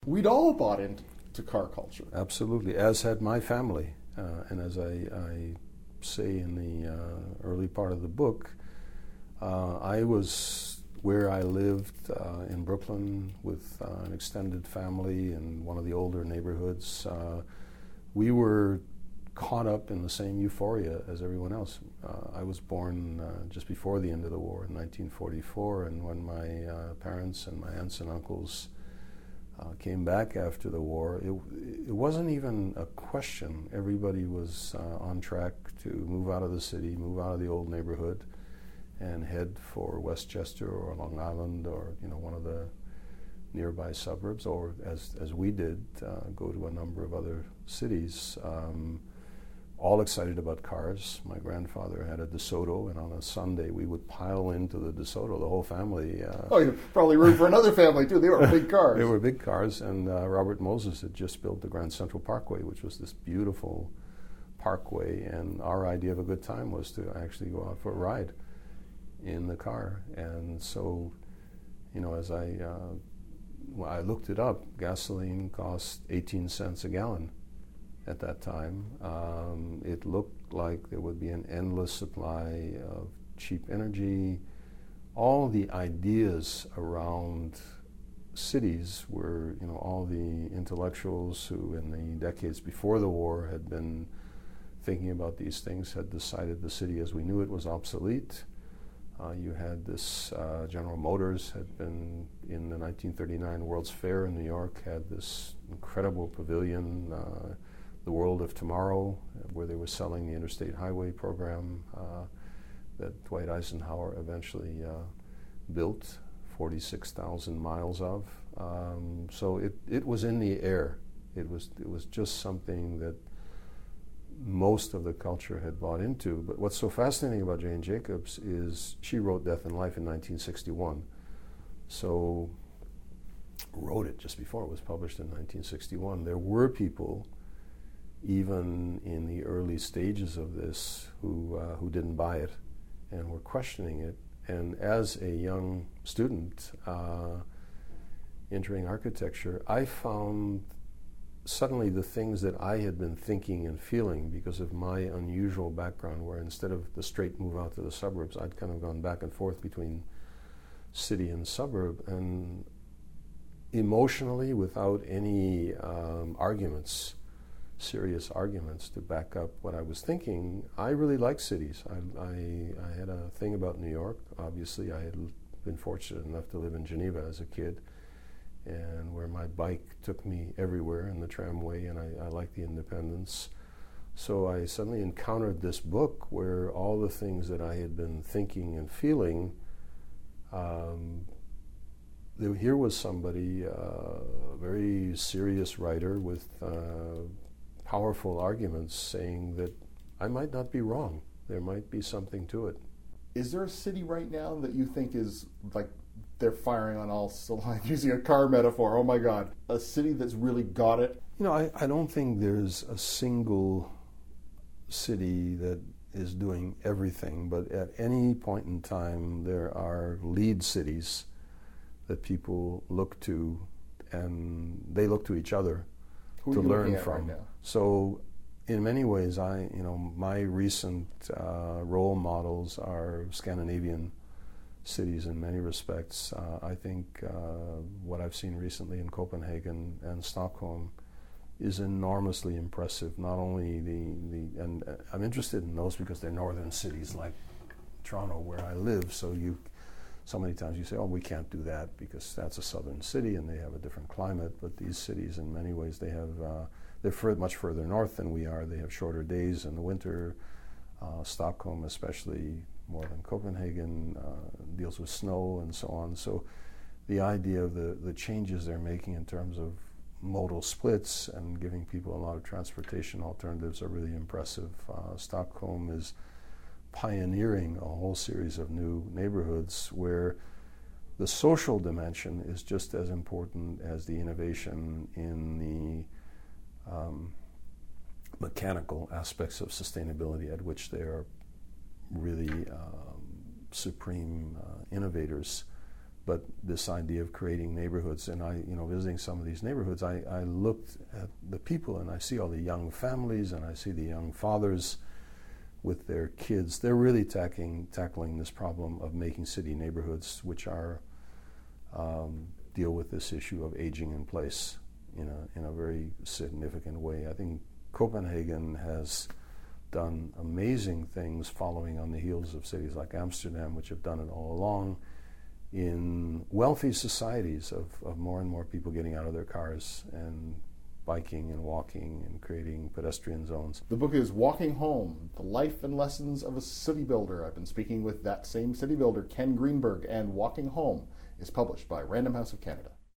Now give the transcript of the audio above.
We'd all bought into car culture. Absolutely, as had my family. And as I say in the early part of the book, I was where I lived in Brooklyn with an extended family in one of the older neighborhoods. We were caught up in the same euphoria as everyone else. I was born just before the end of the war in 1944, and when my parents and my aunts and uncles came back after the war, it wasn't even a question. Everybody was on track to move out of the city, move out of the old neighborhood, and head for Westchester or Long Island or one of the nearby suburbs, or as we did, go to a number of other cities. All excited about cars. My grandfather had a DeSoto, and on a Sunday we would pile into the DeSoto, the whole family. You probably room for another family too. They were big cars. They were big cars, and Robert Moses had just built the Grand Central Parkway, which was this beautiful parkway, and our idea of a good time was to actually go out for a ride in the car. And so, as I looked it up, gasoline cost 18 cents a gallon. At that time, it looked like there would be an endless supply of cheap energy. All the ideas around cities were, all the intellectuals who in the decades before the war had been thinking about these things had decided the city as we knew it was obsolete. You had this, General Motors had been in the 1939 World's Fair in New York, had this incredible pavilion, the World of Tomorrow, where they were selling the Interstate Highway program that Dwight Eisenhower eventually built 46,000 miles of. So it was in the air. It was just something that most of the culture had bought into. But what's so fascinating about Jane Jacobs is she wrote Death and Life in 1961. So wrote it just before it was published in 1961. There were people even in the early stages of this who didn't buy it and were questioning it. And as a young student entering architecture, I found suddenly the things that I had been thinking and feeling because of my unusual background, where instead of the straight move out to the suburbs, I'd kind of gone back and forth between city and suburb, and emotionally, without any serious arguments to back up what I was thinking, I really like cities. I had a thing about New York. Obviously, I had been fortunate enough to live in Geneva as a kid, and where my bike took me everywhere in the tramway, and I liked the independence. So I suddenly encountered this book where all the things that I had been thinking and feeling, here was somebody, a very serious writer with powerful arguments saying that I might not be wrong. There might be something to it. Is there a city right now that you think is like they're firing on all cylinders, using a car metaphor, oh my God, a city that's really got it? I don't think there's a single city that is doing everything, but at any point in time there are lead cities that people look to, and they look to each other to learn from. Right now? So in many ways, my recent role models are Scandinavian cities in many respects. I think what I've seen recently in Copenhagen and Stockholm is enormously impressive. Not only and I'm interested in those because they're northern cities like Toronto, where I live. So many times you say, oh, we can't do that because that's a southern city and they have a different climate. But these cities, in many ways, they're much further north than we are. They have shorter days in the winter. Stockholm, especially more than Copenhagen, deals with snow and so on. So the idea of the changes they're making in terms of modal splits and giving people a lot of transportation alternatives are really impressive. Stockholm is pioneering a whole series of new neighborhoods where the social dimension is just as important as the innovation in the mechanical aspects of sustainability, at which they are really supreme innovators. But this idea of creating neighborhoods, and visiting some of these neighborhoods, I looked at the people and I see all the young families and I see the young fathers with their kids. They're really tackling this problem of making city neighborhoods which are deal with this issue of aging in place in a very significant way. I think Copenhagen has done amazing things following on the heels of cities like Amsterdam, which have done it all along, in wealthy societies of more and more people getting out of their cars and biking and walking and creating pedestrian zones. The book is Walking Home, The Life and Lessons of a City Builder. I've been speaking with that same city builder, Ken Greenberg, and Walking Home is published by Random House of Canada.